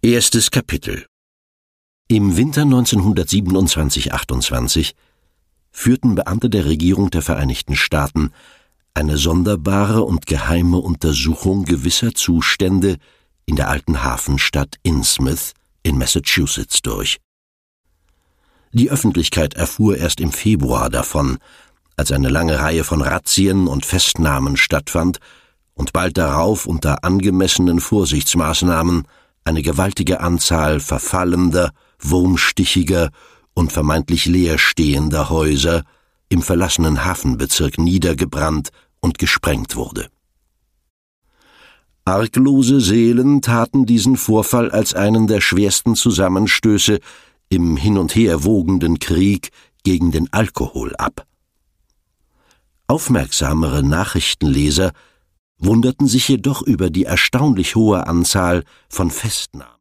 Erstes Kapitel. Im Winter 1927/28 führten Beamte der Regierung der Vereinigten Staaten eine sonderbare und geheime Untersuchung gewisser Zustände in der alten Hafenstadt Innsmouth in Massachusetts durch. Die Öffentlichkeit erfuhr erst im Februar davon, als eine lange Reihe von Razzien und Festnahmen stattfand und bald darauf unter angemessenen Vorsichtsmaßnahmen eine gewaltige Anzahl verfallender, wurmstichiger und vermeintlich leerstehender Häuser im verlassenen Hafenbezirk niedergebrannt und gesprengt wurde. Arglose Seelen taten diesen Vorfall als einen der schwersten Zusammenstöße im hin und her wogenden Krieg gegen den Alkohol ab. Aufmerksamere Nachrichtenleser wunderten sich jedoch über die erstaunlich hohe Anzahl von Festnahmen.